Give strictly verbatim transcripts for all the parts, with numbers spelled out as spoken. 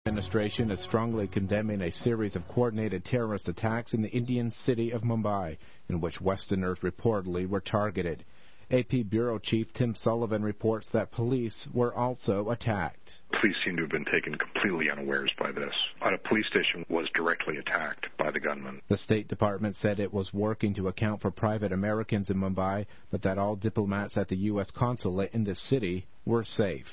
Administration is strongly condemning a series of coordinated terrorist attacks in the Indian city of Mumbai, in which Westerners reportedly were targeted. A P Bureau Chief Tim Sullivan reports that police were also attacked. Police seem to have been taken completely unawares by this. A police station was directly attacked by the gunman. The State Department said it was working to account for private Americans in Mumbai, but that all diplomats at the U S consulate in the city were safe.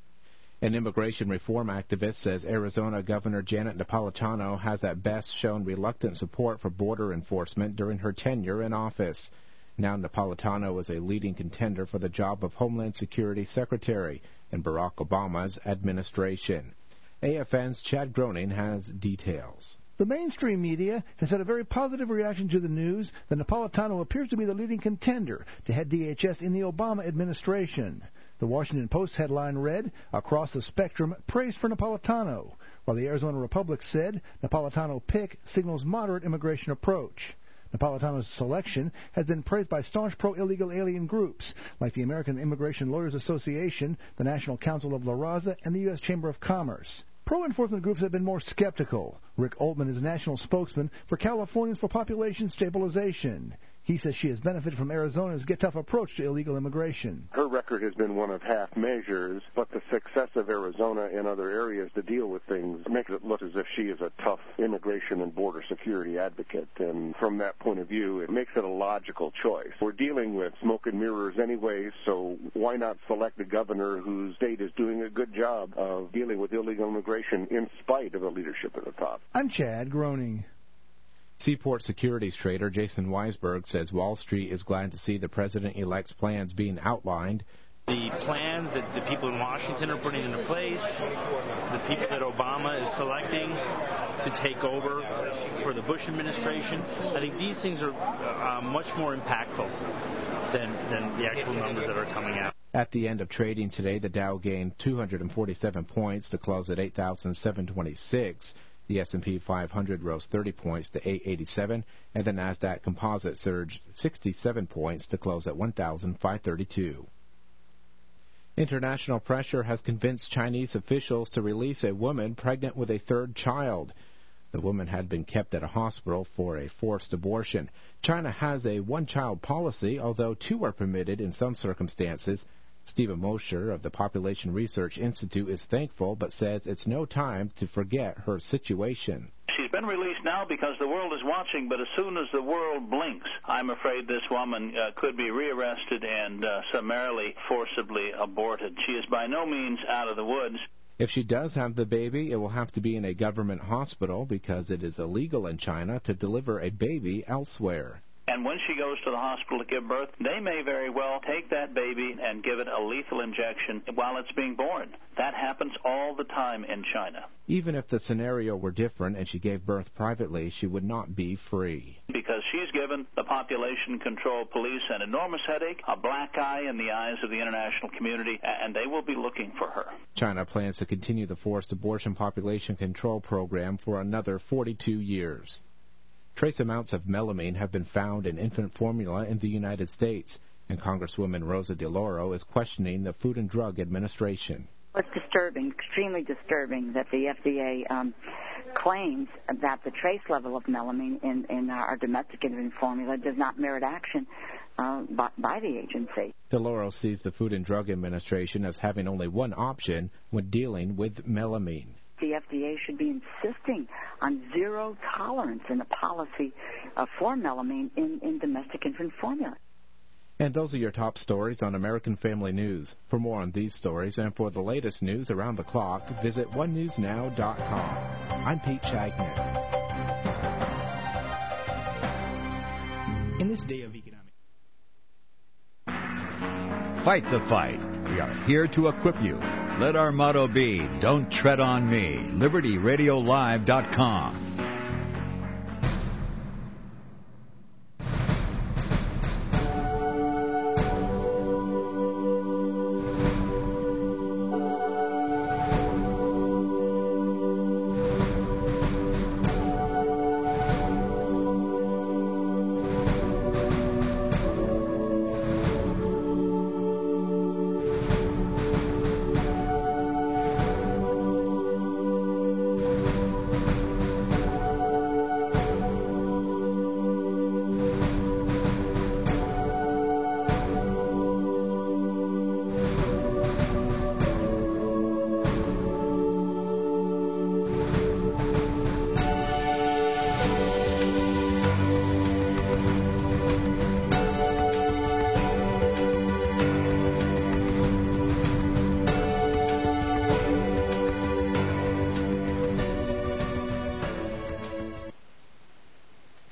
An immigration reform activist says Arizona Governor Janet Napolitano has at best shown reluctant support for border enforcement during her tenure in office. Now Napolitano is a leading contender for the job of Homeland Security Secretary in Barack Obama's administration. A F N's Chad Groening has details. The mainstream media has had a very positive reaction to the news that Napolitano appears to be the leading contender to head D H S in the Obama administration. The Washington Post headline read, "Across the spectrum, praise for Napolitano," while the Arizona Republic said, "Napolitano pick signals moderate immigration approach." Napolitano's selection has been praised by staunch pro-illegal alien groups like the American Immigration Lawyers Association, the National Council of La Raza, and the U S Chamber of Commerce. Pro-enforcement groups have been more skeptical. Rick Oltman is national spokesman for Californians for Population Stabilization. He says she has benefited from Arizona's get-tough approach to illegal immigration. Her record has been one of half measures, but the success of Arizona and other areas to deal with things makes it look as if she is a tough immigration and border security advocate. And from that point of view, it makes it a logical choice. We're dealing with smoke and mirrors anyway, so why not select a governor whose state is doing a good job of dealing with illegal immigration in spite of the leadership at the top? I'm Chad Groening. Seaport Securities trader Jason Weisberg says Wall Street is glad to see the president-elect's plans being outlined. The plans that the people in Washington are putting into place, the people that Obama is selecting to take over for the Bush administration, I think these things are uh, much more impactful than, than the actual numbers that are coming out. At the end of trading today, the Dow gained two hundred forty-seven points to close at eight thousand seven hundred twenty-six. The S and P five hundred rose thirty points to eight eighty-seven, and the Nasdaq Composite surged sixty-seven points to close at one thousand five hundred thirty-two. International pressure has convinced Chinese officials to release a woman pregnant with a third child. The woman had been kept at a hospital for a forced abortion. China has a one-child policy, although two are permitted in some circumstances. Stephen Mosher of the Population Research Institute is thankful, but says it's no time to forget her situation. She's been released now because the world is watching, but as soon as the world blinks, I'm afraid this woman uh, could be rearrested and uh, summarily, forcibly aborted. She is by no means out of the woods. If she does have the baby, it will have to be in a government hospital because it is illegal in China to deliver a baby elsewhere. And when she goes to the hospital to give birth, they may very well take that baby and give it a lethal injection while it's being born. That happens all the time in China. Even if the scenario were different and she gave birth privately, she would not be free. Because she's given the population control police an enormous headache, a black eye in the eyes of the international community, and they will be looking for her. China plans to continue the forced abortion population control program for another forty-two years. Trace amounts of melamine have been found in infant formula in the United States, and Congresswoman Rosa DeLauro is questioning the Food and Drug Administration. It's disturbing, extremely disturbing, that the F D A um, claims that the trace level of melamine in, in our domestic infant formula does not merit action uh, by, by the agency. DeLauro sees the Food and Drug Administration as having only one option when dealing with melamine. The F D A should be insisting on zero tolerance in the policy uh, for melamine in, in domestic infant formula. And those are your top stories on American Family News. For more on these stories and for the latest news around the clock, visit one news now dot com. I'm Pete Chagnon. In this day of economic... Fight the fight. We are here to equip you. Let our motto be, don't tread on me. Liberty Radio Live dot com.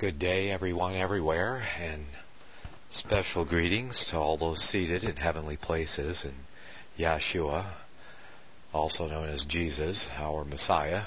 Good day, everyone, everywhere, and special greetings to all those seated in heavenly places in Yeshua, also known as Jesus, our Messiah.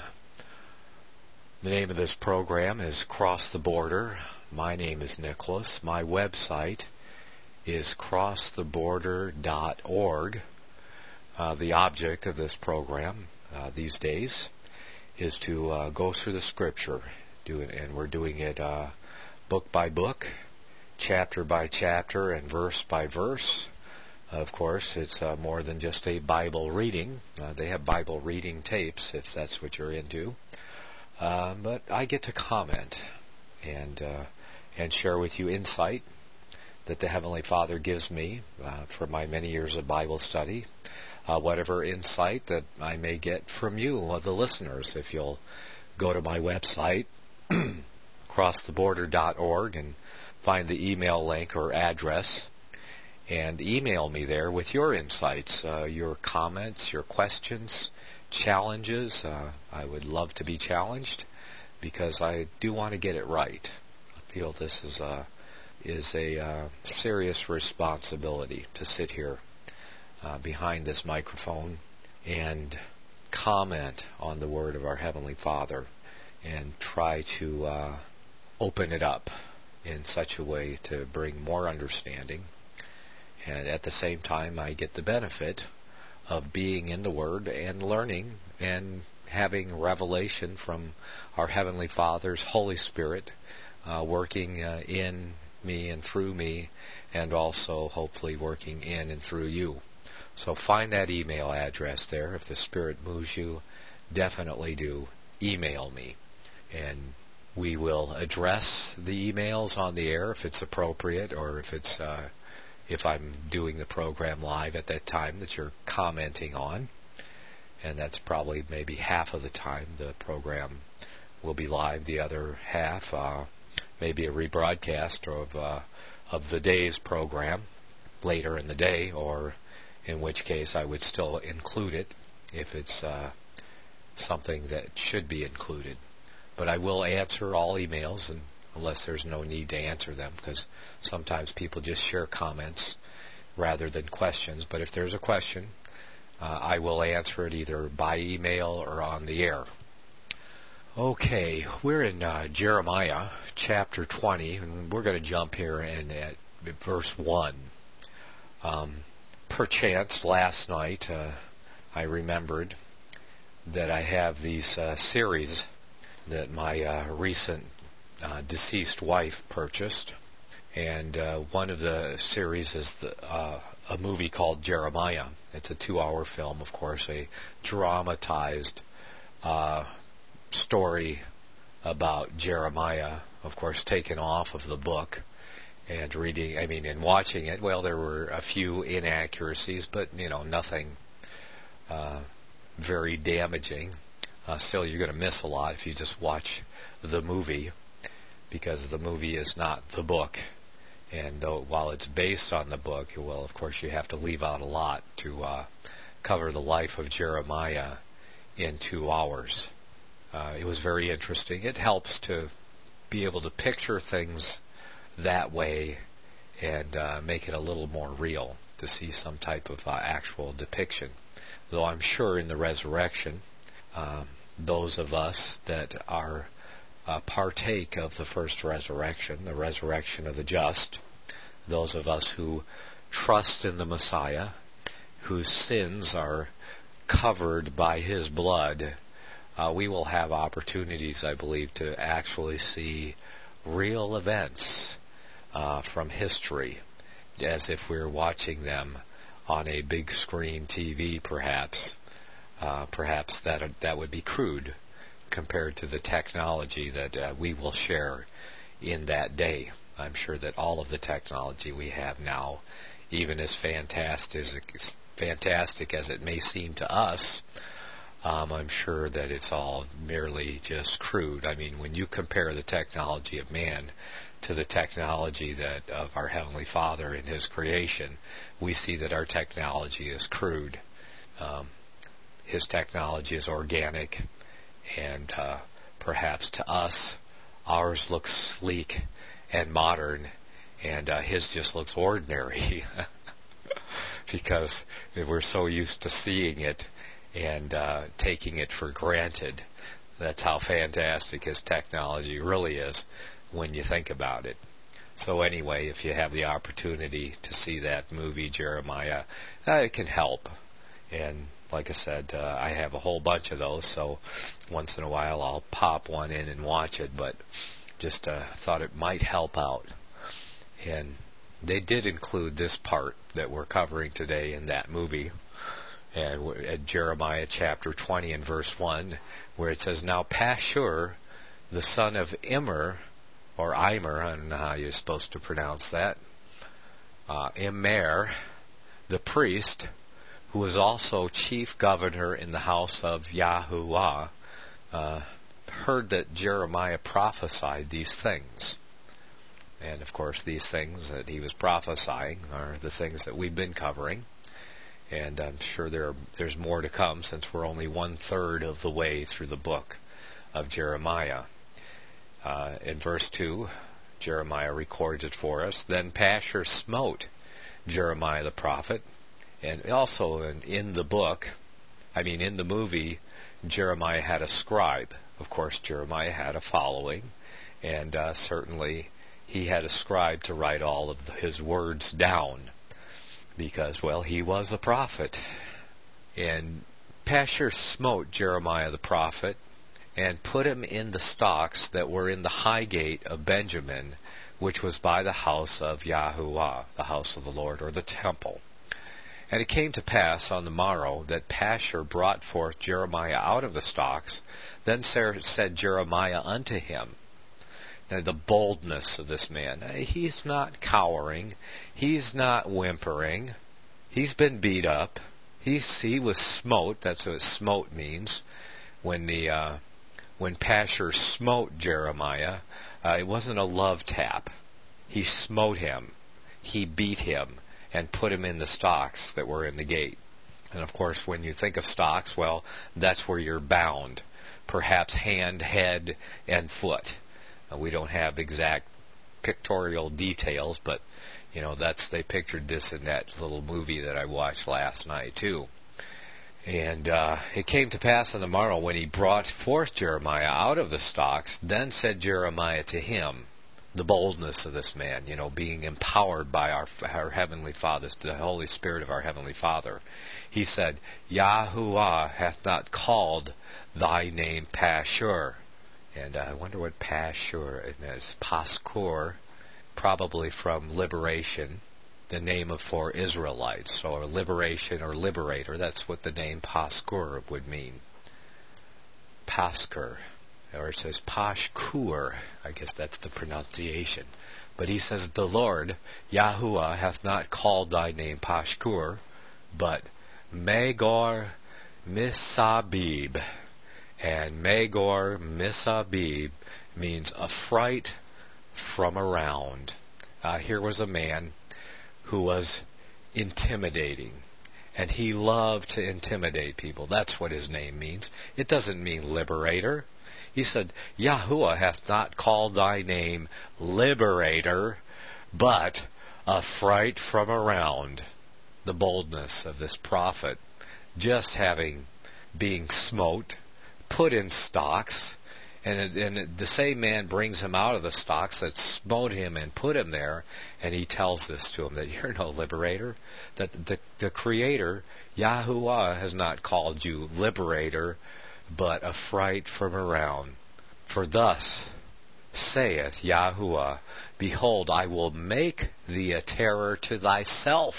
The name of this program is Cross the Border. My name is Nicholas. My website is cross the border dot org. Uh, the object of this program uh, these days is to uh, go through the Scripture, do it, and we're doing it uh, book by book, chapter by chapter, and verse by verse. Of course, it's uh, more than just a Bible reading. Uh, they have Bible reading tapes, if that's what you're into. Uh, but I get to comment and uh, and share with you insight that the Heavenly Father gives me uh, for my many years of Bible study. Uh, whatever insight that I may get from you, uh, the listeners, if you'll go to my website, cross the border dot org, and find the email link or address, and email me there with your insights, uh, your comments, your questions, challenges. Uh, I would love to be challenged because I do want to get it right. I feel this is a, is a uh, serious responsibility to sit here uh, behind this microphone and comment on the Word of our Heavenly Father and try to uh, open it up in such a way to bring more understanding. And at the same time, I get the benefit of being in the Word and learning and having revelation from our Heavenly Father's Holy Spirit uh, working uh, in me and through me, and also hopefully working in and through you. So find that email address there. If the Spirit moves you, definitely do email me. And we will address the emails on the air if it's appropriate, or if it's uh, if I'm doing the program live at that time that you're commenting on. And that's probably maybe half of the time the program will be live. The other half, uh, maybe a rebroadcast of uh, of the day's program later in the day, or in which case I would still include it if it's uh, something that should be included. But I will answer all emails, and unless there's no need to answer them, because sometimes people just share comments rather than questions. But if there's a question, uh, I will answer it either by email or on the air. Okay, we're in uh, Jeremiah chapter twenty, and we're going to jump here in at verse one. Um, perchance last night uh, I remembered that I have these uh, series that my uh, recent uh, deceased wife purchased, and uh, one of the series is the, uh, a movie called Jeremiah. It's a two-hour film, of course, a dramatized uh, story about Jeremiah, of course, taken off of the book. And reading, I mean, and watching it, well, there were a few inaccuracies, but, you know, nothing uh, very damaging. Uh, still, you're going to miss a lot if you just watch the movie, because the movie is not the book. And though, while it's based on the book, well, of course, you have to leave out a lot to uh, cover the life of Jeremiah in two hours. Uh, it was very interesting. It helps to be able to picture things that way and uh, make it a little more real, to see some type of uh, actual depiction. Though I'm sure in the resurrection, uh, those of us that are uh, partake of the first resurrection, the resurrection of the just, those of us who trust in the Messiah, whose sins are covered by His blood, uh, we will have opportunities, I believe, to actually see real events Uh, from history, as if we're watching them on a big screen T V, perhaps. Uh, perhaps that that would be crude compared to the technology that uh, we will share in that day. I'm sure that all of the technology we have now, even as fantastic as, fantastic as it may seem to us, um, I'm sure that it's all merely just crude. I mean, when you compare the technology of man to the technology that of our Heavenly Father in His creation, we see that our technology is crude. Um, his technology is organic, and uh, perhaps to us, ours looks sleek and modern, and uh, his just looks ordinary because we're so used to seeing it and uh, taking it for granted. That's how fantastic his technology really is when you think about it. So anyway, if you have the opportunity to see that movie, Jeremiah, uh, it can help. And like I said, uh, I have a whole bunch of those, so once in a while I'll pop one in and watch it, but just uh, thought it might help out. And they did include this part that we're covering today in that movie, and at Jeremiah chapter twenty and verse one, where it says, "Now Pashur, the son of Immer," or Imer, I don't know how you're supposed to pronounce that, uh, Immer, the priest, who was also chief governor in the house of Yahuwah, uh, heard that Jeremiah prophesied these things. And of course, these things that he was prophesying are the things that we've been covering. And I'm sure there are, there's more to come, since we're only one third of the way through the book of Jeremiah. Uh, in verse two, Jeremiah records it for us. "Then Pashur smote Jeremiah the prophet." And also in, in the book, I mean in the movie, Jeremiah had a scribe. Of course, Jeremiah had a following, and uh, certainly he had a scribe to write all of his words down, because, well, he was a prophet. And Pashur smote Jeremiah the prophet, and put him in the stocks that were in the high gate of Benjamin, which was by the house of Yahuwah, the house of the Lord, or the temple. And it came to pass on the morrow that Pashur brought forth Jeremiah out of the stocks. Then said Jeremiah unto him," now the boldness of this man, he's not cowering, he's not whimpering, he's been beat up, he's he was smote. That's what smote means. When the uh, when Pashur smote Jeremiah, uh, it wasn't a love tap. He smote him, he beat him, and put him in the stocks that were in the gate. And of course, when you think of stocks, well, that's where you're bound, perhaps hand, head, and foot. Uh, we don't have exact pictorial details, but you know, that's they pictured this in that little movie that I watched last night too. And uh, it came to pass on the morrow, when he brought forth Jeremiah out of the stocks, then said Jeremiah to him, the boldness of this man, you know, being empowered by our, our Heavenly Father, the Holy Spirit of our Heavenly Father. He said, "Yahuwah hath not called thy name Pashur." And uh, I wonder what Pashur is. Paskur, probably from liberation, the name of for Israelites. So liberation or liberator, that's what the name Paskur would mean. Paskur. Or it says Pashkur. I guess that's the pronunciation. But he says, "The Lord, Yahuwah, hath not called thy name Pashkur, but Magor Misabib." And Magor Misabib means a fright from around. Uh, here was a man who was intimidating. And he loved to intimidate people. That's what his name means. It doesn't mean liberator. He said, "Yahuwah hath not called thy name liberator, but a fright from around." The boldness of this prophet, just having being smote, put in stocks, and, and the same man brings him out of the stocks that smote him and put him there, and he tells this to him, that you're no liberator, that the, the Creator, Yahuwah, has not called you liberator, but a fright from around. "For thus saith Yahuwah, Behold, I will make thee a terror to thyself."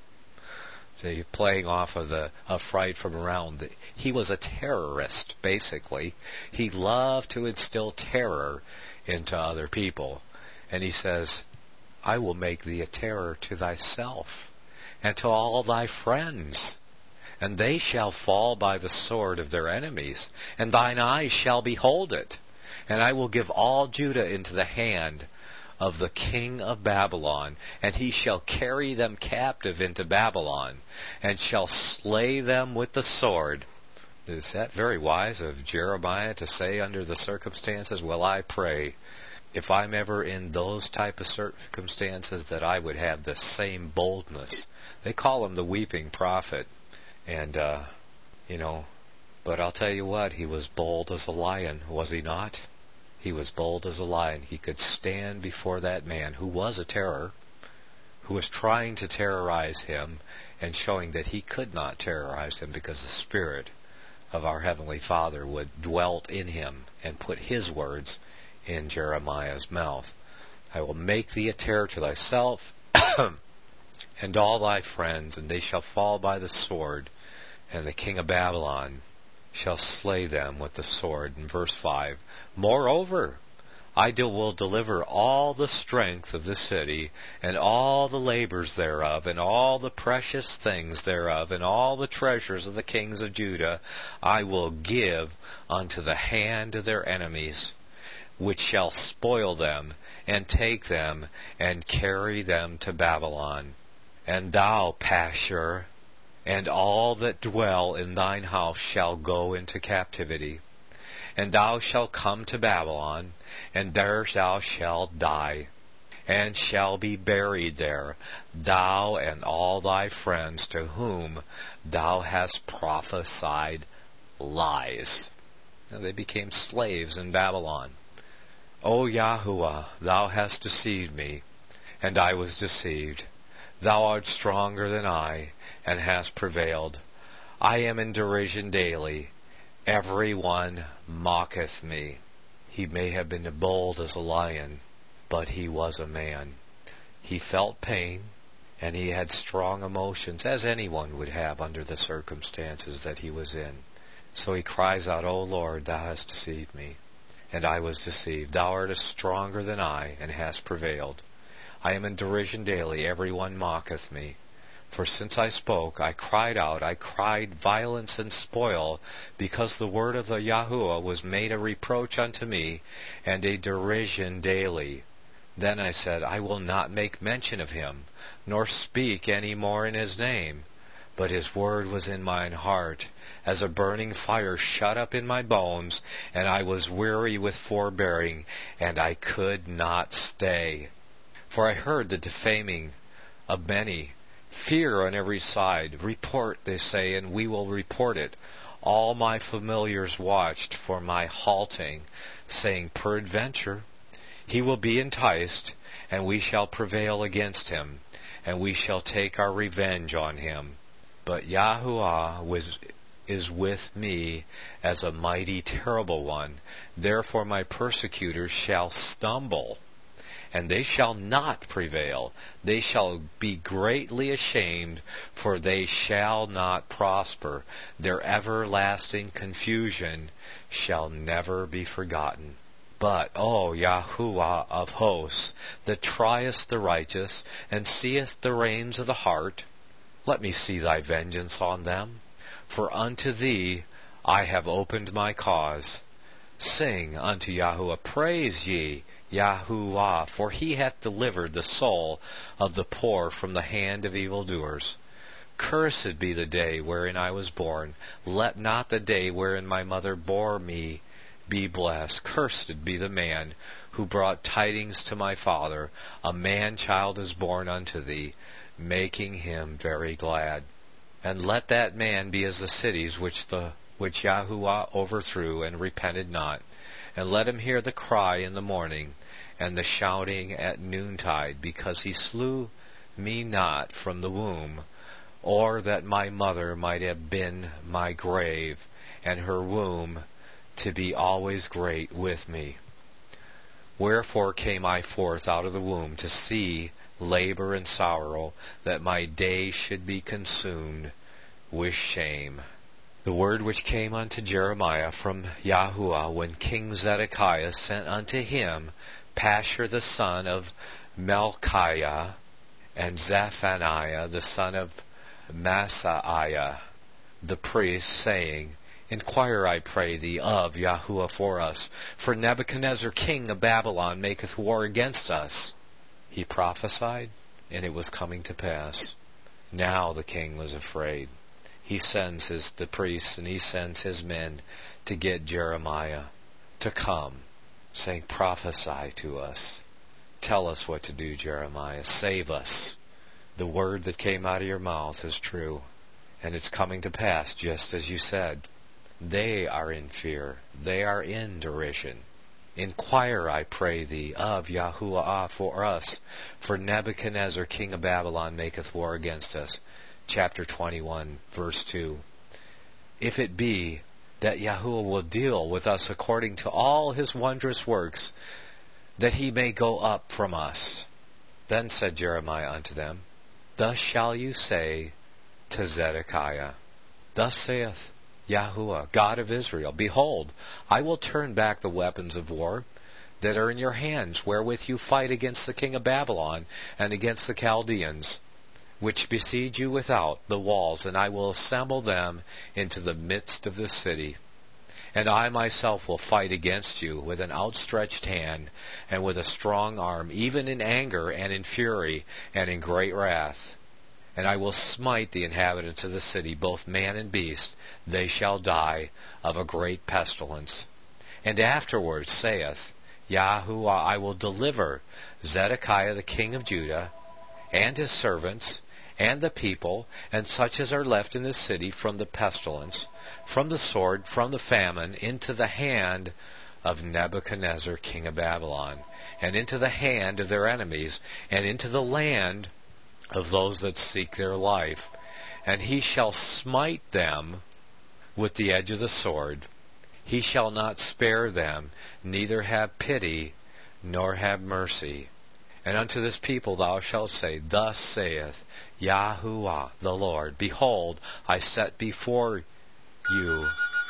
So you're playing off of the a fright from around. He was a terrorist, basically. He loved to instill terror into other people. And he says, "I will make thee a terror to thyself, and to all thy friends. And they shall fall by the sword of their enemies, and thine eyes shall behold it. And I will give all Judah into the hand of the king of Babylon, and he shall carry them captive into Babylon, and shall slay them with the sword." Is that very wise of Jeremiah to say under the circumstances? Well, I pray if I'm ever in those type of circumstances that I would have the same boldness. They call him the weeping prophet. And, uh, you know, but I'll tell you what, he was bold as a lion, was he not? He was bold as a lion. He could stand before that man who was a terror, who was trying to terrorize him and showing that he could not terrorize him because the Spirit of our Heavenly Father would dwelt in him and put his words in Jeremiah's mouth. I will make thee a terror to thyself and all thy friends, and they shall fall by the sword, and the king of Babylon shall slay them with the sword. In verse five, moreover, I will deliver all the strength of the city, and all the labors thereof, and all the precious things thereof, and all the treasures of the kings of Judah, I will give unto the hand of their enemies, which shall spoil them, and take them, and carry them to Babylon. And thou, Pashur, and all that dwell in thine house shall go into captivity. And thou shalt come to Babylon, and there thou shalt die, and shall be buried there, thou and all thy friends to whom thou hast prophesied lies. And they became slaves in Babylon. O Yahuwah, thou hast deceived me, and I was deceived. Thou art stronger than I, and hast prevailed. I am in derision daily. Every one mocketh me. He may have been bold as a lion, but he was a man. He felt pain, and he had strong emotions, as anyone would have under the circumstances that he was in. So he cries out, O Lord, thou hast deceived me, and I was deceived. Thou art stronger than I, and hast prevailed. I am in derision daily. Every one mocketh me. For since I spoke, I cried out, I cried violence and spoil, because the word of the Yahuwah was made a reproach unto me, and a derision daily. Then I said, I will not make mention of him, nor speak any more in his name. But his word was in mine heart, as a burning fire shut up in my bones, and I was weary with forbearing, and I could not stay. For I heard the defaming of many, fear on every side. Report, they say, and we will report it. All my familiars watched for my halting, saying, peradventure, he will be enticed, and we shall prevail against him, and we shall take our revenge on him. But Yahuwah was, is with me as a mighty terrible one. Therefore my persecutors shall stumble, and they shall not prevail. They shall be greatly ashamed, for they shall not prosper. Their everlasting confusion shall never be forgotten. But, O Yahuwah of hosts, that triest the righteous, and seest the reins of the heart, let me see thy vengeance on them. For unto thee I have opened my cause. Sing unto Yahuwah, praise ye Yahuwah, for he hath delivered the soul of the poor from the hand of evildoers. Cursed be the day wherein I was born. Let not the day wherein my mother bore me be blessed. Cursed be the man who brought tidings to my father. A man-child is born unto thee, making him very glad. And let that man be as the cities which the which Yahuwah overthrew and repented not. And let him hear the cry in the morning, and the shouting at noontide, because he slew me not from the womb, or that my mother might have been my grave, and her womb to be always great with me. Wherefore came I forth out of the womb to see labor and sorrow, that my days should be consumed with shame. The word which came unto Jeremiah from Yahuwah, when King Zedekiah sent unto him Pashur the son of Melchiah, and Zephaniah the son of Masaiah the priest, saying, Inquire, I pray thee, of Yahuwah for us, for Nebuchadnezzar king of Babylon maketh war against us. He prophesied, and it was coming to pass. Now the king was afraid. he sends his the priests and he sends his men to get Jeremiah to come, saying, prophesy to us. Tell us what to do, Jeremiah. Save us. The word that came out of your mouth is true, and it's coming to pass just as you said. They are in fear. They are in derision. Inquire, I pray thee, of Yahuwah for us, for Nebuchadnezzar king of Babylon maketh war against us. Chapter twenty-one, verse two. If it be that Yahuwah will deal with us according to all his wondrous works, that he may go up from us. Then said Jeremiah unto them, Thus shall you say to Zedekiah, Thus saith Yahuwah, God of Israel, Behold, I will turn back the weapons of war that are in your hands, wherewith you fight against the king of Babylon and against the Chaldeans, which besiege you without the walls, and I will assemble them into the midst of the city. And I myself will fight against you with an outstretched hand and with a strong arm, even in anger and in fury and in great wrath. And I will smite the inhabitants of the city, both man and beast. They shall die of a great pestilence. And afterwards, saith Yahuwah, I will deliver Zedekiah the king of Judah, and his servants, and the people, and such as are left in the city, from the pestilence, from the sword, from the famine, into the hand of Nebuchadnezzar king of Babylon, and into the hand of their enemies, and into the land of those that seek their life. And he shall smite them with the edge of the sword. He shall not spare them, neither have pity, nor have mercy. And unto this people thou shalt say, Thus saith Yahuwah the Lord, Behold, I set before you,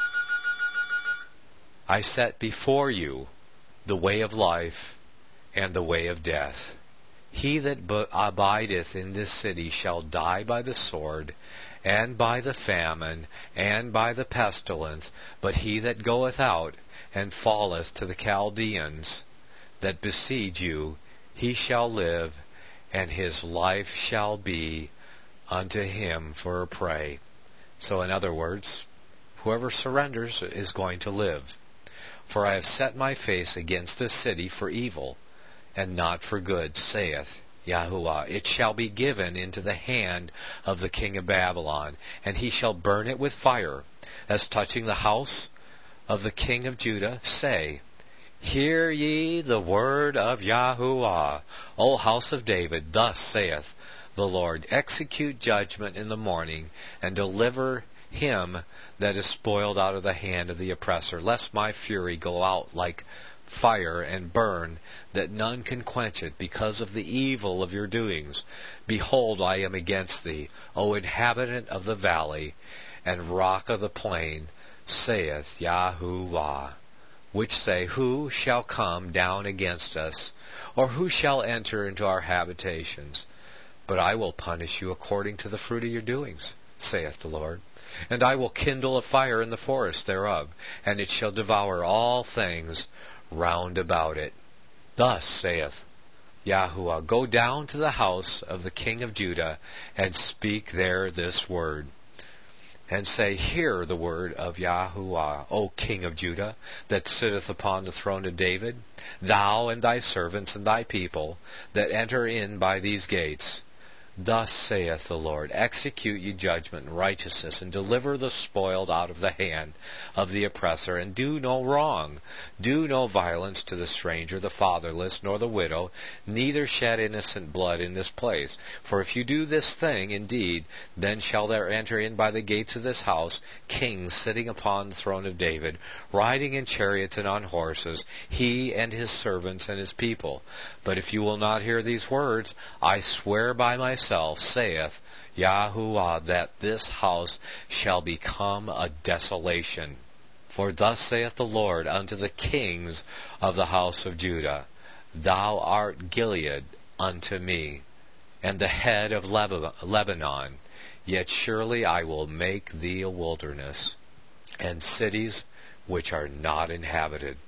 I set before you the way of life and the way of death. He that abideth in this city shall die by the sword, and by the famine, and by the pestilence. But he that goeth out and falleth to the Chaldeans that besiege you, he shall live, and his life shall be unto him for a prey. So in other words, whoever surrenders is going to live. For I have set my face against this city for evil, and not for good, saith Yahuwah. It shall be given into the hand of the king of Babylon, and he shall burn it with fire. As touching the house of the king of Judah, say, Hear ye the word of Yahuwah, O house of David. Thus saith the Lord, Execute judgment in the morning, and deliver him that is spoiled out of the hand of the oppressor, lest my fury go out like fire and burn, that none can quench it, because of the evil of your doings. Behold, I am against thee, O inhabitant of the valley, and rock of the plain, saith Yahuwah. Which say, Who shall come down against us, or who shall enter into our habitations? But I will punish you according to the fruit of your doings, saith the Lord. And I will kindle a fire in the forest thereof, and it shall devour all things round about it. Thus saith Yahuwah, Go down to the house of the king of Judah, and speak there this word. And say, Hear the word of Yahuwah, O king of Judah, that sitteth upon the throne of David, thou and thy servants and thy people, that enter in by these gates. Thus saith the Lord, Execute ye judgment and righteousness, and deliver the spoiled out of the hand of the oppressor, and do no wrong. Do no violence to the stranger, the fatherless, nor the widow, neither shed innocent blood in this place. For if you do this thing, indeed, then shall there enter in by the gates of this house kings sitting upon the throne of David, riding in chariots and on horses, he and his servants and his people. But if you will not hear these words, I swear by myself, saith Yahuwah, that this house shall become a desolation. For thus saith the Lord unto the kings of the house of Judah, Thou art Gilead unto me, and the head of Lebanon, yet surely I will make thee a wilderness, and cities which are not inhabited.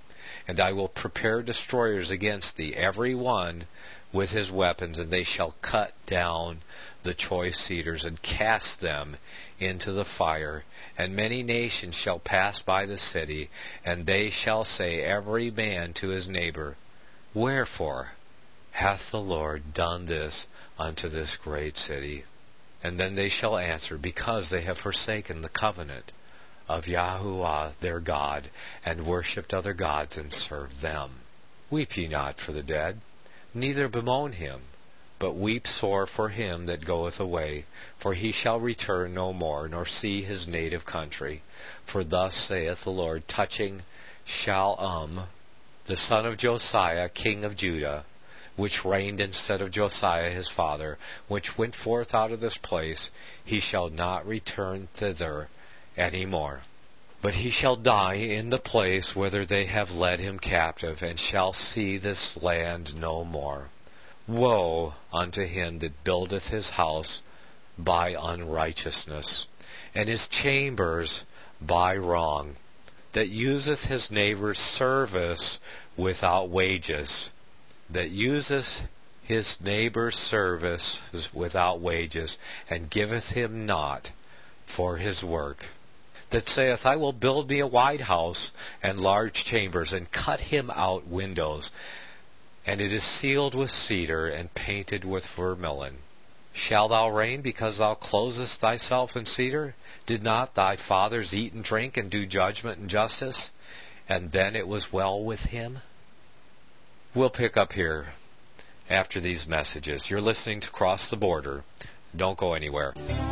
And I will prepare destroyers against thee, every one with his weapons, and they shall cut down the choice cedars and cast them into the fire. And many nations shall pass by the city, and they shall say every man to his neighbor, Wherefore hath the Lord done this unto this great city? And then they shall answer, Because they have forsaken the covenant of Yahuwah their God, and worshipped other gods, and served them. Weep ye not for the dead, neither bemoan him, but weep sore for him that goeth away, for he shall return no more, nor see his native country. For thus saith the Lord, touching Shallum, the son of Josiah, king of Judah, which reigned instead of Josiah his father, which went forth out of this place, he shall not return thither any more. But he shall die in the place whither they have led him captive, and shall see this land no more. Woe unto him that buildeth his house by unrighteousness, and his chambers by wrong, that useth his neighbor's service without wages, that useth his neighbor's service without wages, and giveth him not for his work, that saith, I will build me a wide house and large chambers, and cut him out windows, and it is sealed with cedar and painted with vermilion. Shall thou reign because thou closest thyself in cedar? Did not thy fathers eat and drink and do judgment and justice? And then it was well with him? We'll pick up here after these messages. You're listening to Cross the Border. Don't go anywhere.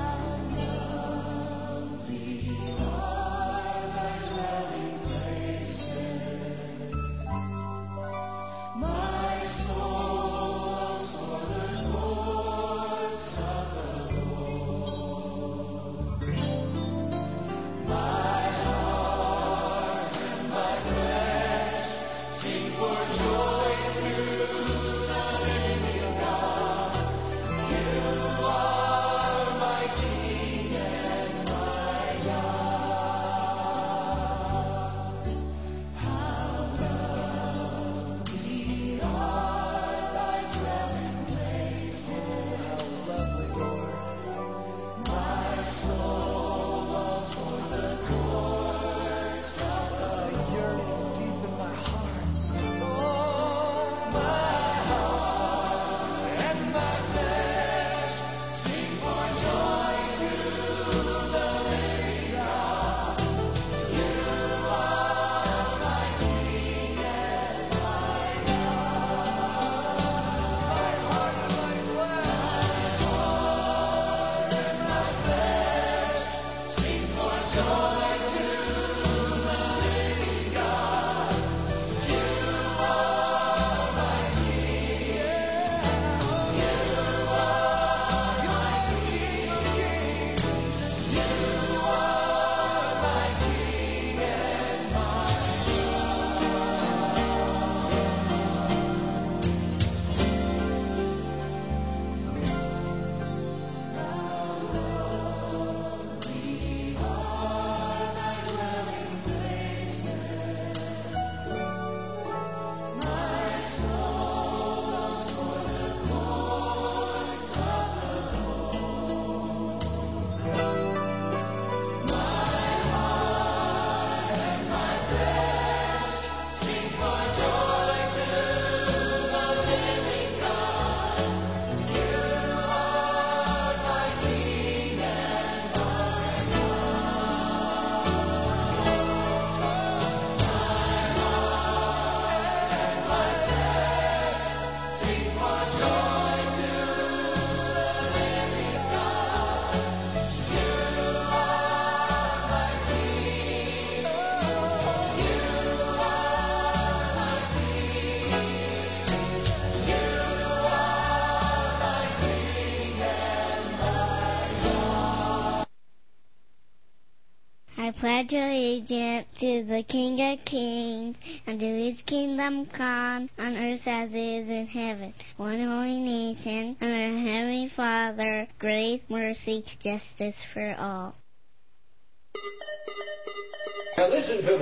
I pledge allegiance to the King of Kings, and to his kingdom come, on earth as it is in heaven, one holy nation, under Heavenly Father, grace, mercy, justice for all. Now listen to me.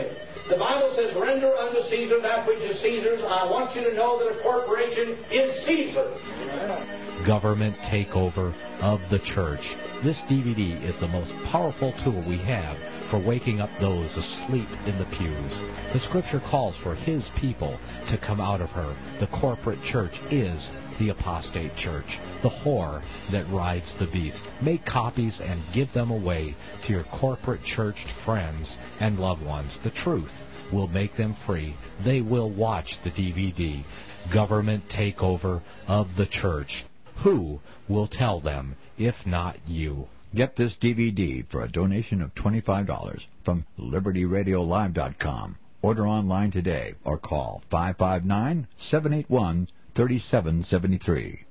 The Bible says, render unto Caesar that which is Caesar's. I want you to know that a corporation is Caesar. Government takeover of the church. This D V D is the most powerful tool we have for waking up those asleep in the pews. The Scripture calls for His people to come out of her. The corporate church is the apostate church, the whore that rides the beast. Make copies and give them away to your corporate church friends and loved ones. The truth will make them free. They will watch the D V D, Government Takeover of the Church. Who will tell them if not you? Get this D V D for a donation of twenty-five dollars from Liberty Radio Live dot com. Order online today or call five five nine, seven eight one, three seven seven three.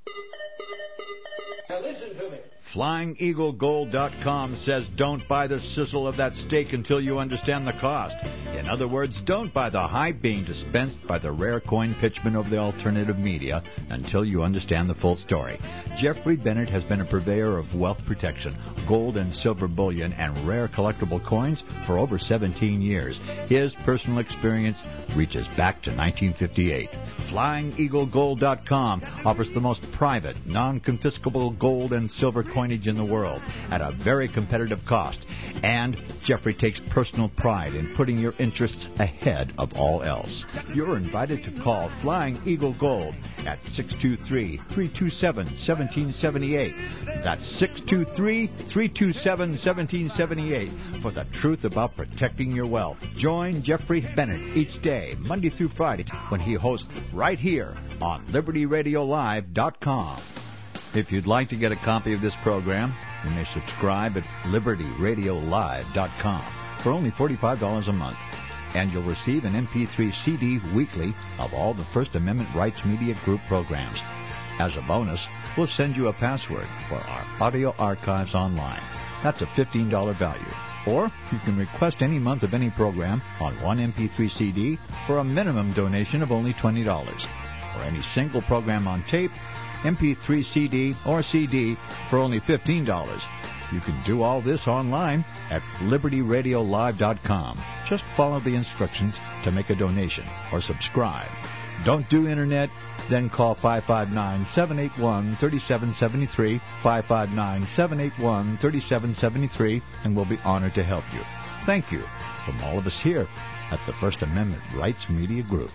Now listen to me. Flying Eagle Gold dot com says don't buy the sizzle of that steak until you understand the cost. In other words, don't buy the hype being dispensed by the rare coin pitchmen of the alternative media until you understand the full story. Jeffrey Bennett has been a purveyor of wealth protection, gold and silver bullion, and rare collectible coins for over seventeen years. His personal experience reaches back to nineteen fifty-eight. Flying Eagle Gold dot com offers the most private, non-confiscable gold and silver coinage in the world at a very competitive cost. And Jeffrey takes personal pride in putting your interests ahead of all else. You're invited to call Flying Eagle Gold at six two three, three two seven, one seven seven eight. That's six two three, three two seven, one seven seven eight for the truth about protecting your wealth. Join Jeffrey Bennett each day, Monday through Friday, when he hosts right here on Liberty Radio Live dot com. If you'd like to get a copy of this program, you may subscribe at Liberty Radio Live dot com for only forty-five dollars a month. And you'll receive an M P three C D weekly of all the First Amendment Rights Media Group programs. As a bonus, we'll send you a password for our audio archives online. That's a fifteen dollars value. Or you can request any month of any program on one M P three C D for a minimum donation of only twenty dollars. Or any single program on tape, M P three C D, or C D for only fifteen dollars. You can do all this online at Liberty Radio Live dot com. Just follow the instructions to make a donation or subscribe. Don't do Internet? Then call five five nine, seven eight one, three seven seven three, five five nine, seven eight one, three seven seven three, and we'll be honored to help you. Thank you from all of us here at the First Amendment Rights Media Group.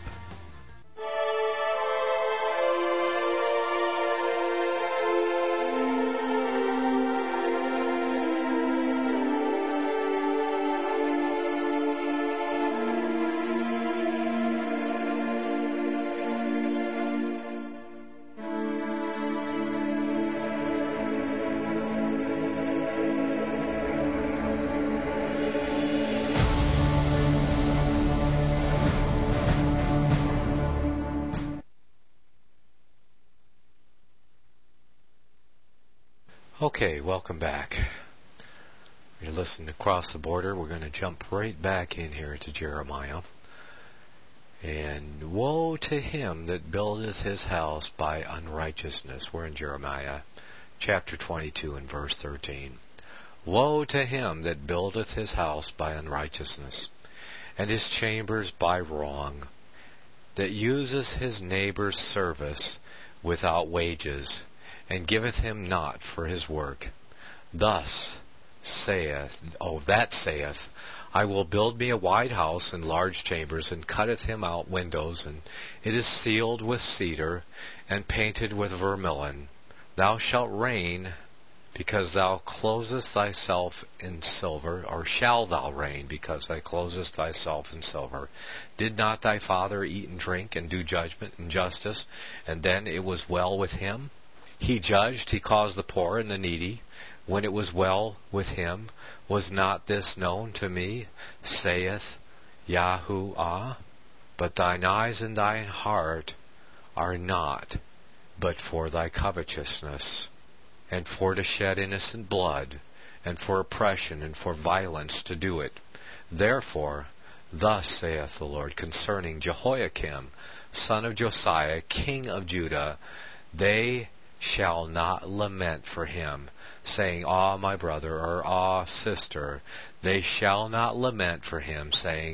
Okay, welcome back. You're listening Across the Border. We're going to jump right back in here to Jeremiah. And woe to him that buildeth his house by unrighteousness. We're in Jeremiah chapter twenty-two and verse thirteen. Woe to him that buildeth his house by unrighteousness, and his chambers by wrong, that uses his neighbor's service without wages, and giveth him not for his work. Thus saith, oh, that saith, I will build me a wide house and large chambers, and cutteth him out windows, and it is sealed with cedar, and painted with vermilion. Thou shalt reign, because thou closest thyself in silver, or shall thou reign, because thou closest thyself in silver? Did not thy father eat and drink, and do judgment and justice, and then it was well with him? He judged, he caused the poor and the needy, when it was well with him. Was not this known to me, saith Yahuwah? But thine eyes and thine heart are not, but for thy covetousness, and for to shed innocent blood, and for oppression, and for violence to do it. Therefore, thus saith the Lord concerning Jehoiakim, son of Josiah, king of Judah, they shall not lament for him, saying, Ah, my brother, or Ah, sister. They shall not lament for him, saying,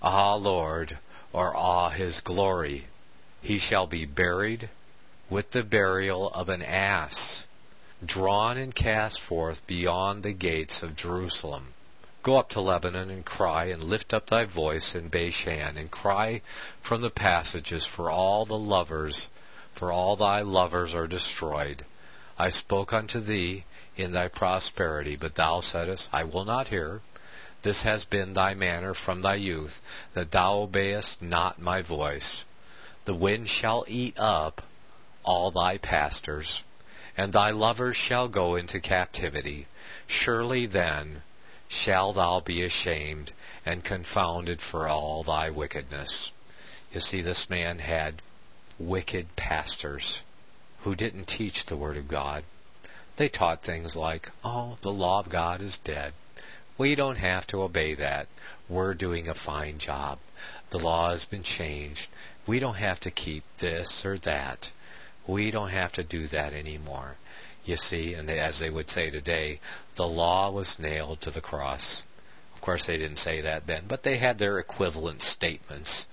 Ah, Lord, or ah, his glory. He shall be buried with the burial of an ass, drawn and cast forth beyond the gates of Jerusalem. Go up to Lebanon and cry, and lift up thy voice in Bashan, and cry from the passages, for all the lovers, for all thy lovers are destroyed. I spoke unto thee in thy prosperity, but thou saidst, I will not hear. This has been thy manner from thy youth, that thou obeyest not my voice. The wind shall eat up all thy pastors, and thy lovers shall go into captivity. Surely then shalt thou be ashamed and confounded for all thy wickedness. You see, this man had wicked pastors who didn't teach the Word of God. They taught things like, oh, the law of God is dead. We don't have to obey that. We're doing a fine job. The law has been changed. We don't have to keep this or that. We don't have to do that anymore. You see, and they, as they would say today, the law was nailed to the cross. Of course, they didn't say that then, but they had their equivalent statements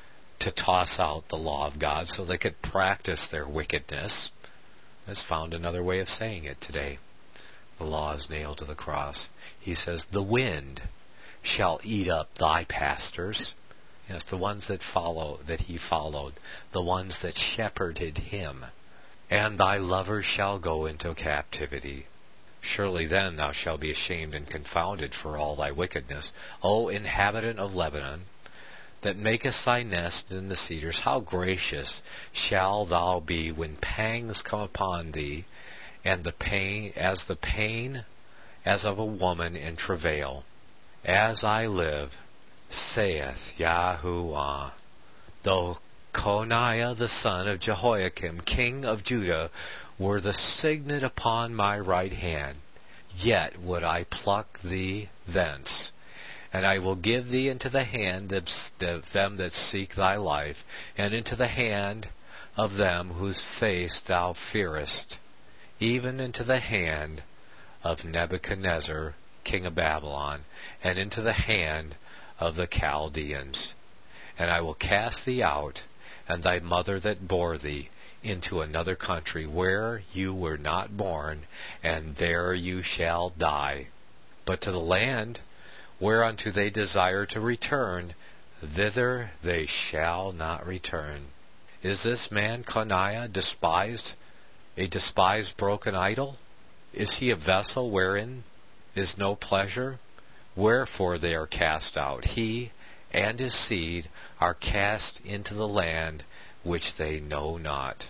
to toss out the law of God so they could practice their wickedness. That's found another way of saying it today. The law is nailed to the cross. He says, the wind shall eat up thy pastors. Yes, the ones that follow, that he followed, the ones that shepherded him. And thy lovers shall go into captivity. Surely then thou shalt be ashamed and confounded for all thy wickedness. O inhabitant of Lebanon, that makest thy nest in the cedars, how gracious shall thou be when pangs come upon thee, and the pain as the pain as of a woman in travail. As I live, saith Yahuwah, though Coniah the son of Jehoiakim, king of Judah, were the signet upon my right hand, yet would I pluck thee thence, and I will give thee into the hand of them that seek thy life, and into the hand of them whose face thou fearest, even into the hand of Nebuchadnezzar, king of Babylon, and into the hand of the Chaldeans. And I will cast thee out, and thy mother that bore thee, into another country where you were not born, and there you shall die. But to the land whereunto they desire to return, thither they shall not return. Is this man Coniah despised, a despised broken idol? Is he a vessel wherein is no pleasure? Wherefore they are cast out. He and his seed are cast into the land which they know not.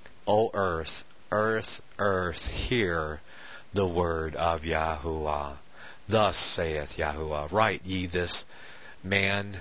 O earth, earth, earth, hear the word of Yahuwah. Thus saith Yahuwah, write ye this man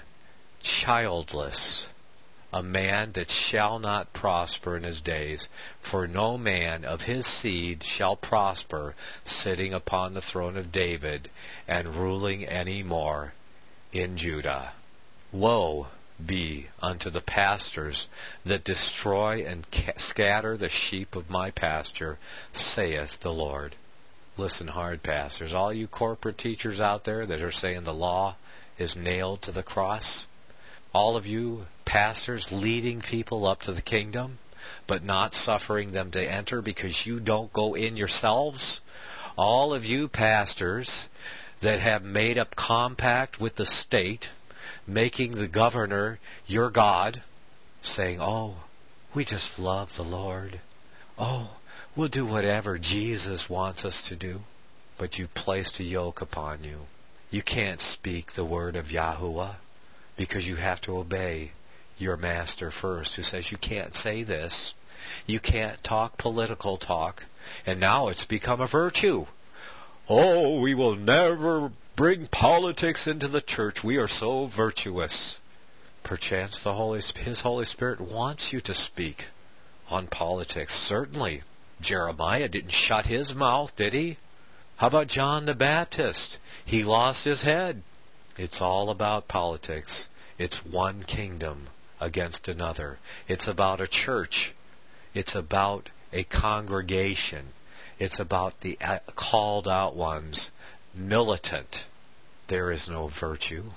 childless, a man that shall not prosper in his days, for no man of his seed shall prosper, sitting upon the throne of David, and ruling any more in Judah. Woe be unto the pastors that destroy and ca- scatter the sheep of my pasture, saith the Lord. Listen hard, pastors, all you corporate teachers out there that are saying the law is nailed to the cross, all of you pastors leading people up to the kingdom, but not suffering them to enter because you don't go in yourselves, all of you pastors that have made up compact with the state, making the governor your God, saying, oh, we just love the Lord. Oh, we'll do whatever Jesus wants us to do. But you placed a yoke upon you. You can't speak the word of Yahuwah because you have to obey your master first, who says you can't say this. You can't talk political talk. And now it's become a virtue. Oh, we will never bring politics into the church. We are so virtuous. Perchance the Holy, His Holy Spirit wants you to speak on politics. Certainly. Jeremiah didn't shut his mouth, did he? How about John the Baptist? He lost his head. It's all about politics. It's one kingdom against another. It's about a church. It's about a congregation. It's about the called out ones. Militant. There is no virtue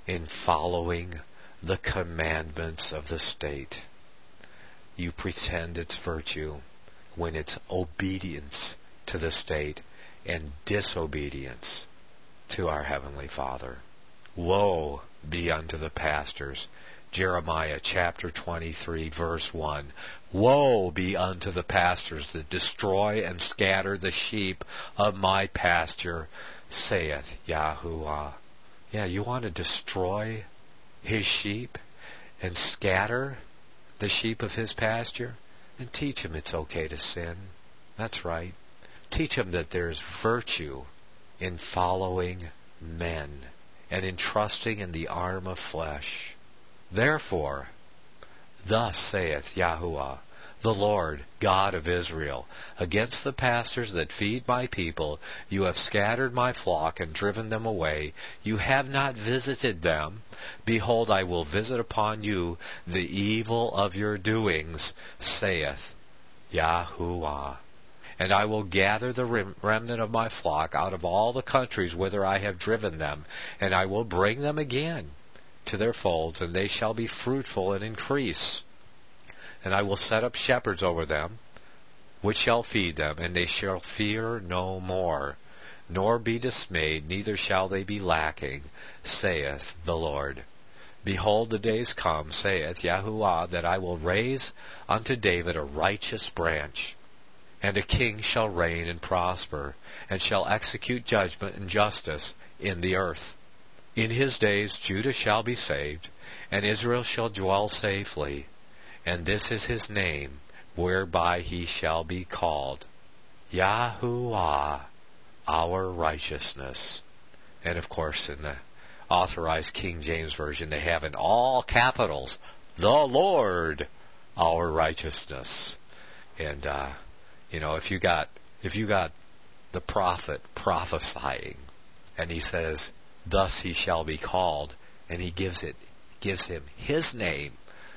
in following the commandments of the state. You pretend it's virtue when it's obedience to the state and disobedience to our Heavenly Father. Woe be unto the pastors. Jeremiah chapter twenty-three, verse one. Woe be unto the pastors that destroy and scatter the sheep of my pasture, saith Yahuwah. Yeah, you want to destroy his sheep and scatter the sheep of his pasture? And teach him it's okay to sin. That's right. Teach him that there's virtue in following men and in trusting in the arm of flesh. Therefore, thus saith Yahuwah, the Lord God of Israel, against the pastors that feed my people, you have scattered my flock and driven them away. You have not visited them. Behold, I will visit upon you the evil of your doings, saith Yahuwah. And I will gather the rem- remnant of my flock out of all the countries whither I have driven them, and I will bring them again to their folds, and they shall be fruitful and increase. And I will set up shepherds over them, which shall feed them, and they shall fear no more, nor be dismayed, neither shall they be lacking, saith the Lord. Behold, the days come, saith Yahuwah, that I will raise unto David a righteous branch, and a king shall reign and prosper, and shall execute judgment and justice in the earth. In his days Judah shall be saved, and Israel shall dwell safely. And this is his name, whereby he shall be called Yahuwah, our righteousness. And of course, in the Authorized King James Version, they have in all capitals, the Lord, our righteousness. And uh, you know, if you got if you got the prophet prophesying, and he says, thus he shall be called, and he gives it gives him his name,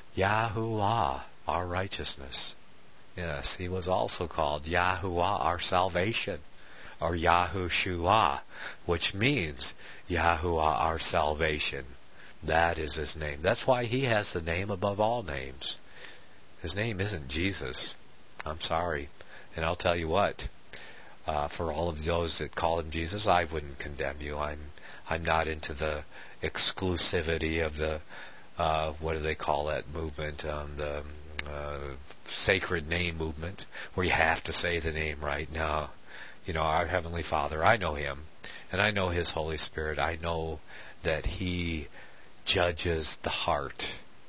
Yahuwah, our righteousness. Yes, he was also called Yahuwah, our salvation, or Yahushua, which means Yahuwah, our salvation. That is his name. That's why he has the name above all names. His name isn't Jesus. I'm sorry. And I'll tell you what, uh, for all of those that call him Jesus, I wouldn't condemn you. I'm I'm not into the exclusivity of the, uh, what do they call that movement, um, the uh, sacred name movement, where you have to say the name right. No, you know, our Heavenly Father, I know him, and I know his Holy Spirit. I know that he judges the heart.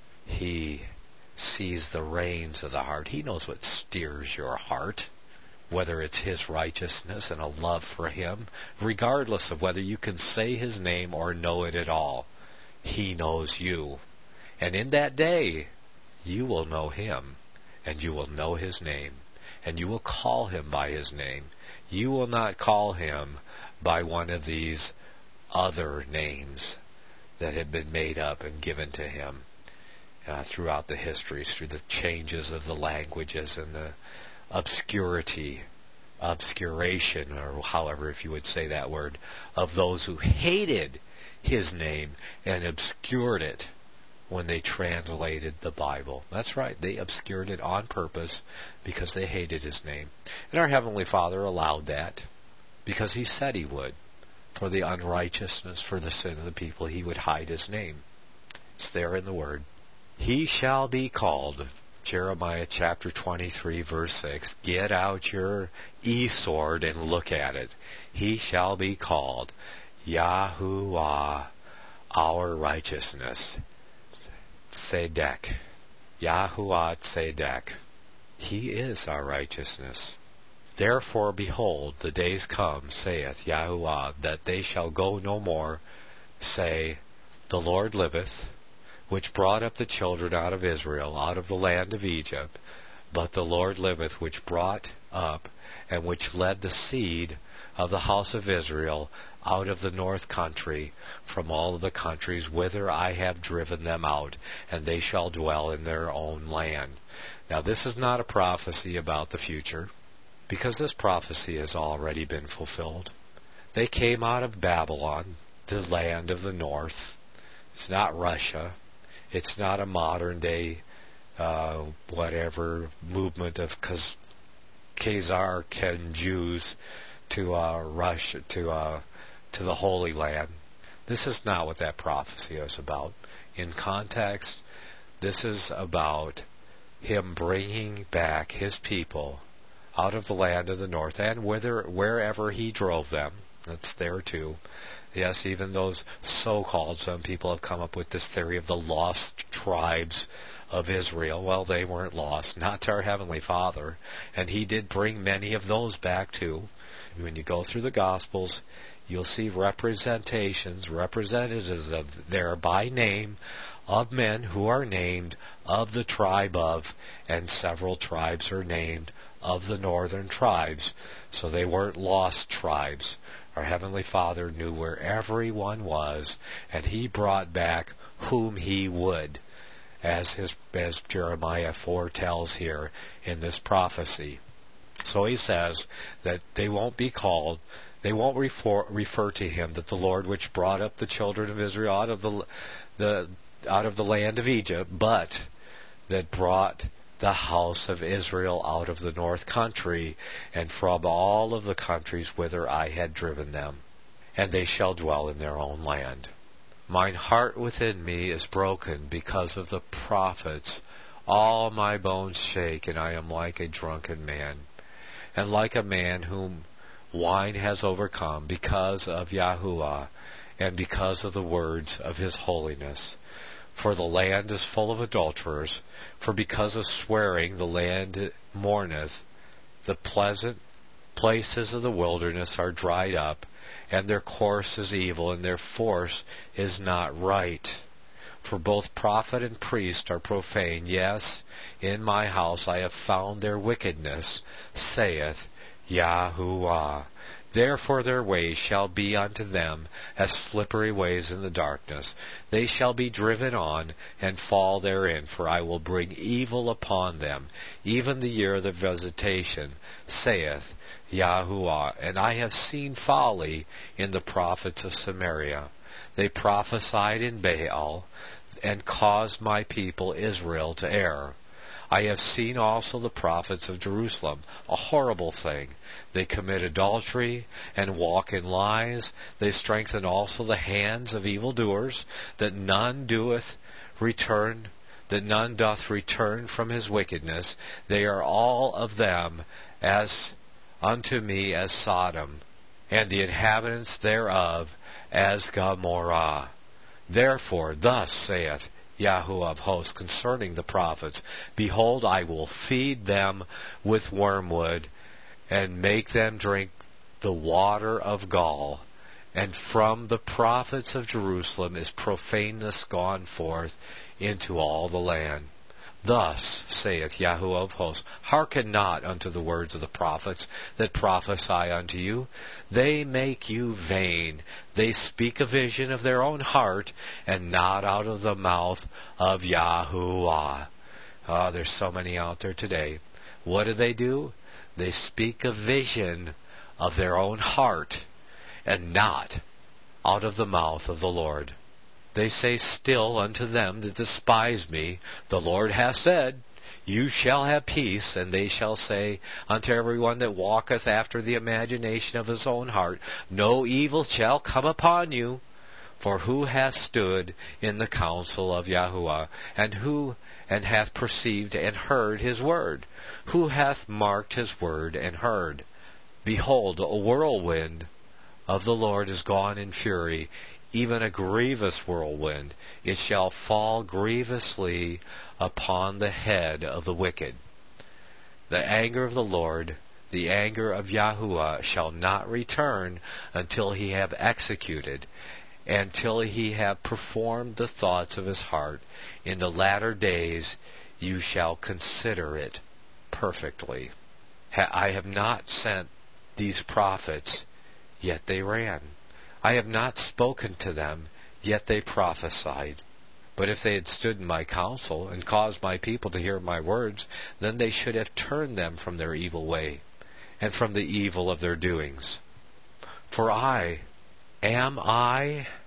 He sees the reins of the heart. He knows what steers your heart, whether it's his righteousness and a love for him, regardless of whether you can say his name or know it at all. He knows you. And in that day, you will know him, and you will know his name, and you will call him by his name. You will not call him by one of these other names that have been made up and given to him uh, throughout the histories, through the changes of the languages and the obscurity, obscuration, or however if you would say that word, of those who hated his name and obscured it when they translated the Bible. That's right, they obscured it on purpose because they hated his name. And our Heavenly Father allowed that because he said he would. For the unrighteousness, for the sin of the people, he would hide his name. It's there in the Word. He shall be called, Jeremiah chapter twenty-three, verse six. Get out your e-sword and look at it. He shall be called Yahuwah, our righteousness. Tzedek. Yahuwah Tzedek. He is our righteousness. Therefore, behold, the days come, saith Yahuwah, that they shall go no more, say, the Lord liveth, which brought up the children out of Israel, out of the land of Egypt. But the Lord liveth, which brought up, and which led the seed of the house of Israel out of the north country, from all of the countries whither I have driven them out, and they shall dwell in their own land. Now this is not a prophecy about the future, because this prophecy has already been fulfilled. They came out of Babylon, the land of the north. It's not Russia. It's not a modern day uh, whatever movement of Kaz- Khazar Ken Jews to uh, Russia to uh, to the Holy Land. This is not what that prophecy is about. In context, this is about him bringing back his people out of the land of the north, and whither, wherever he drove them. That's there too. Yes, even those so-called, some people have come up with this theory of the lost tribes of Israel. Well, they weren't lost, not to our Heavenly Father. And he did bring many of those back too. When you go through the Gospels, you'll see representations, representatives of there by name of men who are named of the tribe of, and several tribes are named of the northern tribes. So they weren't lost tribes. Our Heavenly Father knew where everyone was, and he brought back whom he would, as his as Jeremiah foretells here in this prophecy. So he says that they won't be called, they won't refer, refer to him that the Lord which brought up the children of Israel out of the the out of the land of Egypt, but that brought the house of Israel out of the north country, and from all of the countries whither I had driven them, and they shall dwell in their own land. Mine heart within me is broken because of the prophets. All my bones shake, and I am like a drunken man, and like a man whom wine has overcome, because of Yahuwah, and because of the words of his holiness. For the land is full of adulterers, for because of swearing the land mourneth. The pleasant places of the wilderness are dried up, and their course is evil, and their force is not right. For both prophet and priest are profane. Yes, in my house I have found their wickedness, saith Yahuwah. Therefore their ways shall be unto them as slippery ways in the darkness. They shall be driven on and fall therein, for I will bring evil upon them, even the year of the visitation, saith Yahuwah. And I have seen folly in the prophets of Samaria. They prophesied in Baal, and caused my people Israel to err. I have seen also the prophets of Jerusalem, a horrible thing. They commit adultery and walk in lies. They strengthen also the hands of evildoers, that none doeth return, that none doth return from his wickedness. They are all of them as unto me as Sodom, and the inhabitants thereof as Gomorrah. Therefore, thus saith Yahuwah of hosts concerning the prophets, behold, I will feed them with wormwood, and make them drink the water of gall. And from the prophets of Jerusalem is profaneness gone forth into all the land. Thus saith Yahuwah of hosts, hearken not unto the words of the prophets that prophesy unto you. They make you vain. They speak a vision of their own heart, and not out of the mouth of Yahuwah. Ah, oh, there's so many out there today. What do they do? They speak a vision of their own heart, and not out of the mouth of the Lord. They say still unto them that despise me, the Lord hath said, you shall have peace. And they shall say unto everyone that walketh after the imagination of his own heart, no evil shall come upon you. For who hath stood in the counsel of Yahuwah, and who and hath perceived and heard his word? Who hath marked his word and heard? Behold, a whirlwind of the Lord is gone in fury, even a grievous whirlwind. It shall fall grievously upon the head of the wicked. The anger of the Lord, the anger of Yahuwah, shall not return until he have executed, until he have performed the thoughts of his heart. In the latter days you shall consider it perfectly. I have not sent these prophets, yet they ran. I have not spoken to them, yet they prophesied. But if they had stood in my counsel, and caused my people to hear my words, then they should have turned them from their evil way, and from the evil of their doings. For I, am I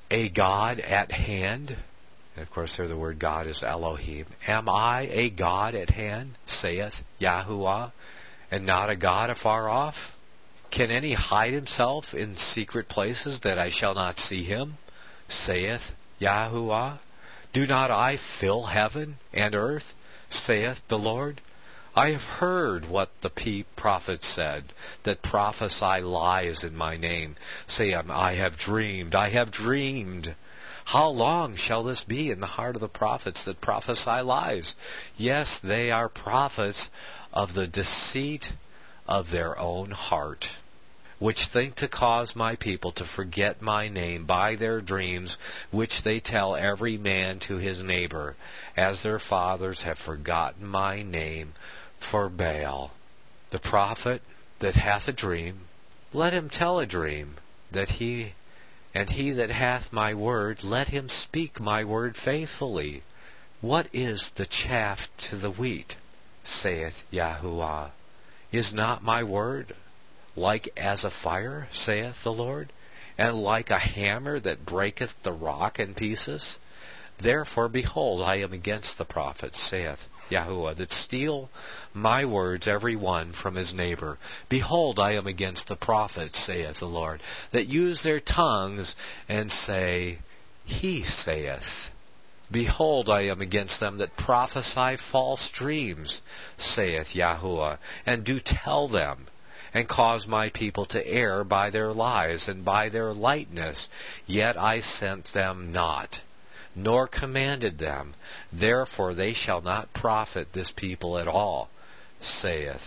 a God at hand? And of course, there the word God is Elohim. Am I a God at hand, saith Yahuwah, and not a God afar off? Can any hide himself in secret places that I shall not see him, saith Yahuwah? Do not I fill heaven and earth, saith the Lord? I have heard what the prophets said, that prophesy lies in my name, saying, I have dreamed, I have dreamed. How long shall this be in the heart of the prophets that prophesy lies? Yes, they are prophets of the deceit of their own heart, which think to cause my people to forget my name by their dreams, which they tell every man to his neighbor, as their fathers have forgotten my name for Baal. The prophet that hath a dream, let him tell a dream, that he and he that hath my word, let him speak my word faithfully. What is the chaff to the wheat, saith Yahuwah? Is not my word like as a fire, saith the Lord, and like a hammer that breaketh the rock in pieces? Therefore, behold, I am against the prophets, saith Yahuwah, that steal my words every one from his neighbor. Behold, I am against the prophets, saith the Lord, that use their tongues and say, He saith. Behold, I am against them that prophesy false dreams, saith Yahuwah, and do tell them, and cause my people to err by their lies and by their lightness. Yet I sent them not, nor commanded them. Therefore they shall not profit this people at all, saith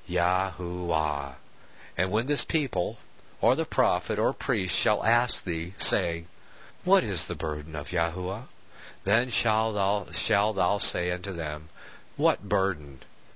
Yahuwah. And when this people, or the prophet, or priest shall ask thee, saying, What is the burden of Yahuwah? Then shall thou, shall thou say unto them, What burden?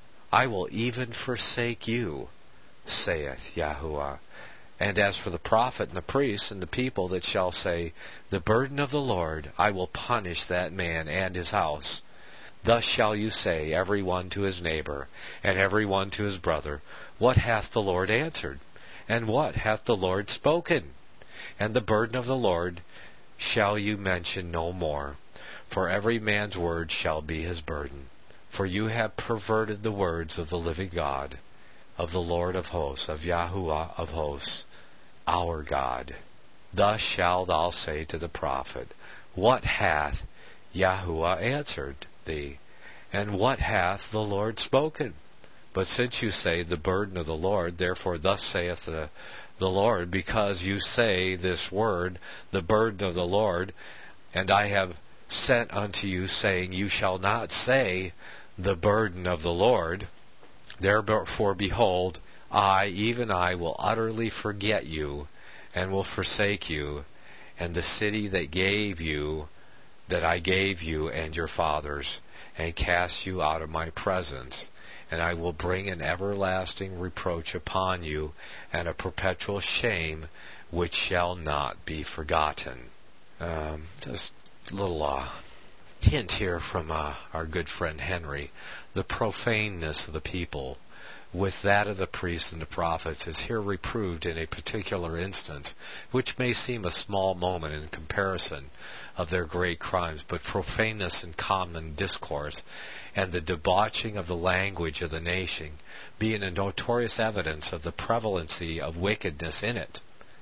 I will even forsake you, saith Yahuwah. And as for the prophet and the priest and the people that shall say, The burden of the Lord, I will punish that man and his house. Thus shall you say, every one to his neighbor, and every one to his brother, What hath the Lord answered? And what hath the Lord spoken? And the burden of the Lord shall you mention no more, for every man's word shall be his burden. For you have perverted the words of the living God, of the Lord of hosts, of Yahuwah of hosts, our God. Thus shalt thou say to the prophet, What hath Yahuwah answered thee? And what hath the Lord spoken? But since you say, The burden of the Lord, therefore thus saith the, the Lord, because you say this word, the burden of the Lord, and I have sent unto you, saying, You shall not say, the burden of the Lord. Therefore, behold, I, even I, will utterly forget you, and will forsake you, and the city that gave you, that I gave you and your fathers, and cast you out of my presence. And I will bring an everlasting reproach upon you, and a perpetual shame, which shall not be forgotten. Um, just a little uh, hint here from uh, our good friend Henry. The profaneness of the people with that of the priests and the prophets is here reproved in a particular instance, which may seem a small moment in comparison of their great crimes, but profaneness in common discourse and the debauching of the language of the nation being a notorious evidence of the prevalency of wickedness in it.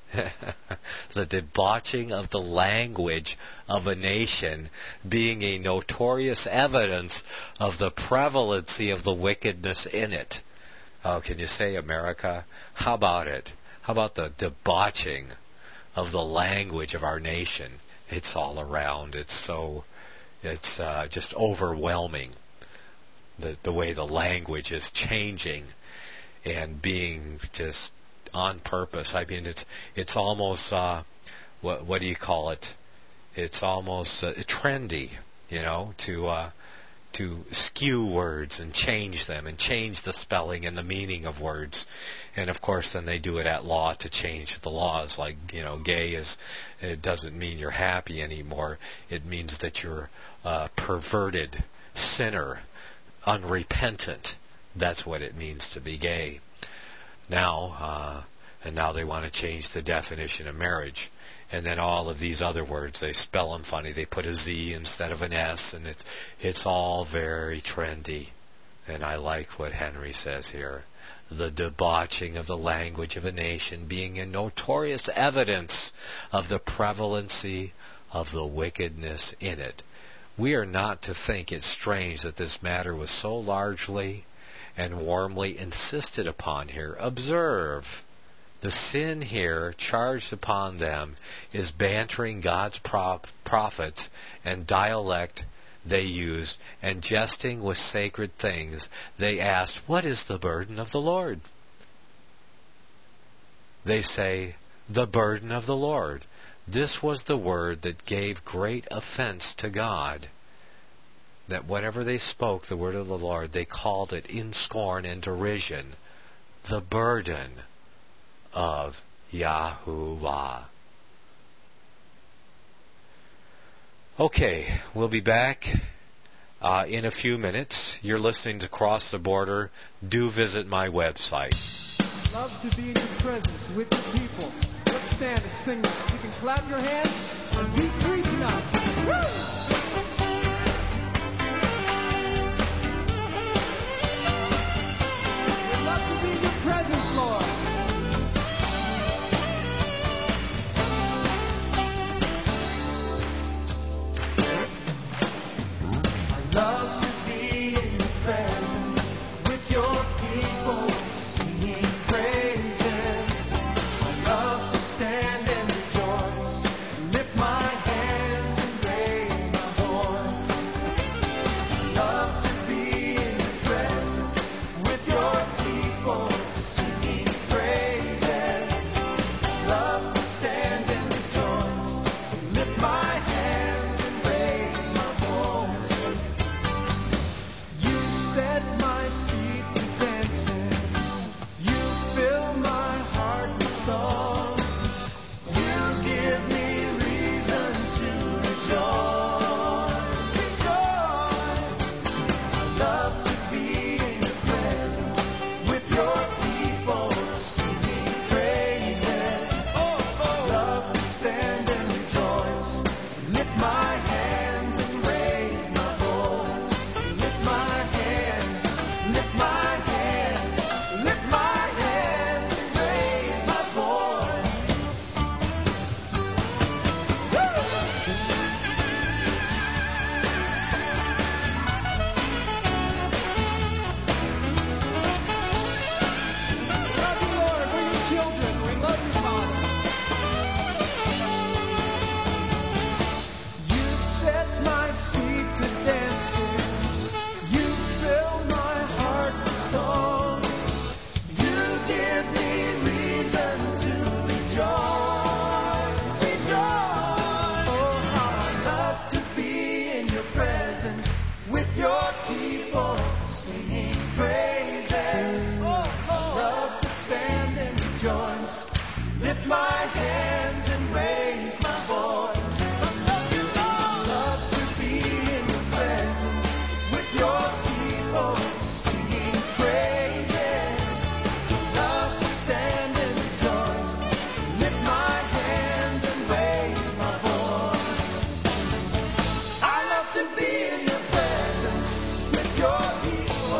The debauching of the language of a nation being a notorious evidence of the prevalency of the wickedness in it. Oh, can you say America? How about it? How about the debauching of the language of our nation? It's all around. It's so, it's uh, just overwhelming. The the way the language is changing and being just on purpose. I mean, it's it's almost uh, what what do you call it? It's almost uh, trendy, you know, to. Uh, to skew words and change them and change the spelling and the meaning of words. And of course then they do it at law to change the laws, like, you know, gay is, it doesn't mean you're happy anymore. It means that you're a perverted sinner, unrepentant. That's what it means to be gay. Now, uh, and now they want to change the definition of marriage. And then all of these other words, they spell them funny. They put a Z instead of an S, and it's it's all very trendy. And I like what Henry says here. The debauching of the language of a nation being a notorious evidence of the prevalency of the wickedness in it. We are not to think it strange that this matter was so largely and warmly insisted upon here. Observe. The sin here charged upon them is bantering God's prop, prophets and dialect they used, and jesting with sacred things. They asked, "What is the burden of the Lord?" They say, "The burden of the Lord." This was the word that gave great offense to God. That whenever they spoke the word of the Lord, they called it in scorn and derision, the burden of Yahuwah. Okay, we'll be back uh, in a few minutes. You're listening to Cross the Border. Do visit my website. Love to be in your presence with the people. Let's stand and sing. You can clap your hands and be free tonight. Woo!